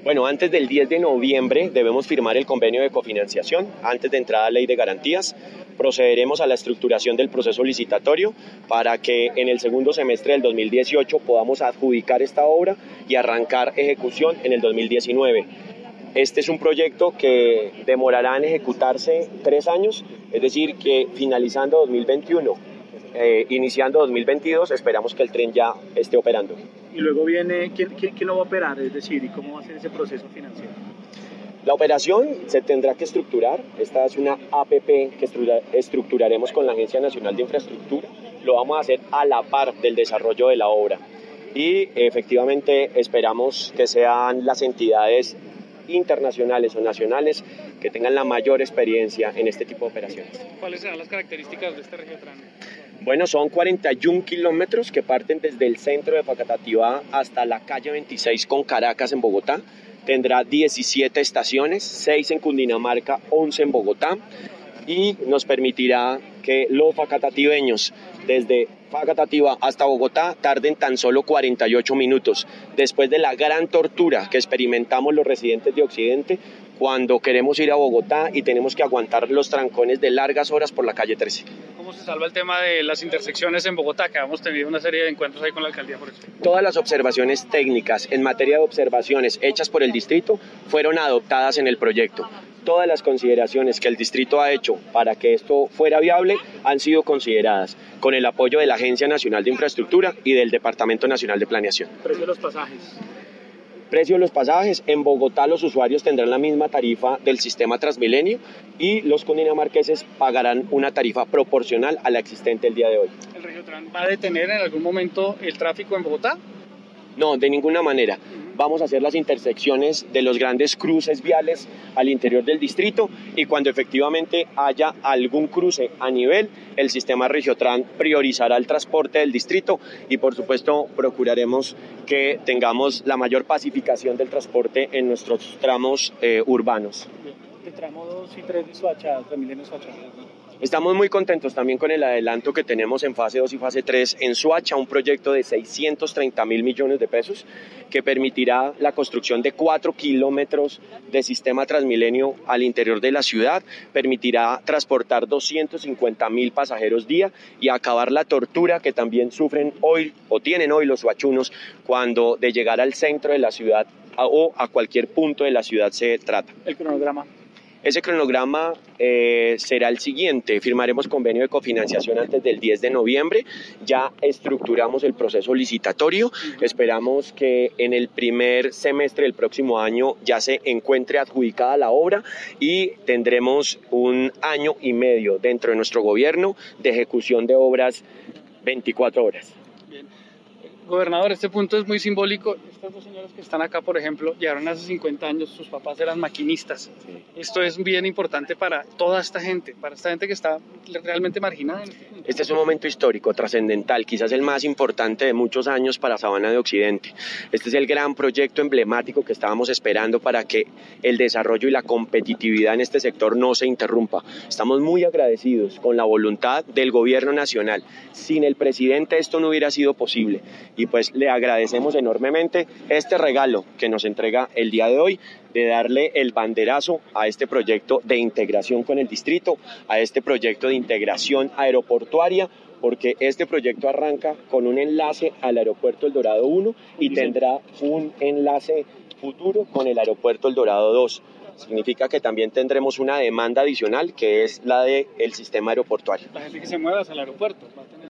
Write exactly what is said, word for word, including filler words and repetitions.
Bueno, antes del diez de noviembre debemos firmar el convenio de cofinanciación, antes de entrada a ley de garantías. Procederemos a la estructuración del proceso licitatorio para que en el segundo semestre del dos mil dieciocho podamos adjudicar esta obra y arrancar ejecución en el dos mil diecinueve. Este es un proyecto que demorará en ejecutarse tres años, es decir, que finalizando dos mil veintiuno, eh, iniciando dos mil veintidós, esperamos que el tren ya esté operando. Y luego viene, ¿quién, quién, quién lo va a operar? Es decir, ¿y cómo va a ser ese proceso financiero? La operación se tendrá que estructurar. Esta es una A P P que estructuraremos con la Agencia Nacional de Infraestructura. Lo vamos a hacer a la par del desarrollo de la obra. Y efectivamente esperamos que sean las entidades internacionales o nacionales que tengan la mayor experiencia en este tipo de operaciones. ¿Cuáles serán las características de este Regiotran? Bueno, son cuarenta y un kilómetros que parten desde el centro de Facatativá hasta la calle veintiséis con Caracas en Bogotá. Tendrá diecisiete estaciones, seis en Cundinamarca, once en Bogotá, y nos permitirá que los facatativeños desde Facatativá hasta Bogotá tarden tan solo cuarenta y ocho minutos, después de la gran tortura que experimentamos los residentes de Occidente cuando queremos ir a Bogotá y tenemos que aguantar los trancones de largas horas por la calle trece. ¿Cómo se salva el tema de las intersecciones en Bogotá? Que hemos tenido una serie de encuentros ahí con la alcaldía por eso. Todas las observaciones técnicas en materia de observaciones hechas por el distrito fueron adoptadas en el proyecto. Todas las consideraciones que el distrito ha hecho para que esto fuera viable han sido consideradas con el apoyo de la Agencia Nacional de Infraestructura y del Departamento Nacional de Planeación. ¿Precio de los pasajes? Precio de los pasajes, en Bogotá los usuarios tendrán la misma tarifa del sistema Transmilenio y los cundinamarqueses pagarán una tarifa proporcional a la existente el día de hoy. ¿El Regiotran va a detener en algún momento el tráfico en Bogotá? No, de ninguna manera. Vamos a hacer las intersecciones de los grandes cruces viales al interior del distrito y cuando efectivamente haya algún cruce a nivel, el sistema Regiotran priorizará el transporte del distrito y por supuesto procuraremos que tengamos la mayor pacificación del transporte en nuestros tramos eh, urbanos. El tramo dos y tres de Soacha, Transmilenio Soacha. Estamos muy contentos también con el adelanto que tenemos en fase dos y fase tres en Soacha, un proyecto de seiscientos treinta mil millones de pesos que permitirá la construcción de cuatro kilómetros de sistema Transmilenio al interior de la ciudad, permitirá transportar doscientos cincuenta mil pasajeros día y acabar la tortura que también sufren hoy o tienen hoy los soachunos cuando de llegar al centro de la ciudad o a cualquier punto de la ciudad se trata. El cronograma. Ese cronograma eh, será el siguiente: firmaremos convenio de cofinanciación antes del diez de noviembre, ya estructuramos el proceso licitatorio, esperamos que en el primer semestre del próximo año ya se encuentre adjudicada la obra y tendremos un año y medio dentro de nuestro gobierno de ejecución de obras veinticuatro horas. Bien. Gobernador, este punto es muy simbólico. Estas dos señoras que están acá, por ejemplo, llegaron hace cincuenta años, sus papás eran maquinistas. Sí. Esto es bien importante para toda esta gente, para esta gente que está realmente marginada. Este es un momento histórico, trascendental, quizás el más importante de muchos años para Sabana de Occidente. Este es el gran proyecto emblemático que estábamos esperando para que el desarrollo y la competitividad en este sector no se interrumpa. Estamos muy agradecidos con la voluntad del gobierno nacional. Sin el presidente esto no hubiera sido posible. Y pues le agradecemos enormemente este regalo que nos entrega el día de hoy, de darle el banderazo a este proyecto de integración con el distrito, a este proyecto de integración aeroportuaria, porque este proyecto arranca con un enlace al aeropuerto El Dorado uno y tendrá un enlace futuro con el aeropuerto El Dorado dos. Significa que también tendremos una demanda adicional que es la del sistema aeroportuario. La gente que se mueva hacia el aeropuerto va a tener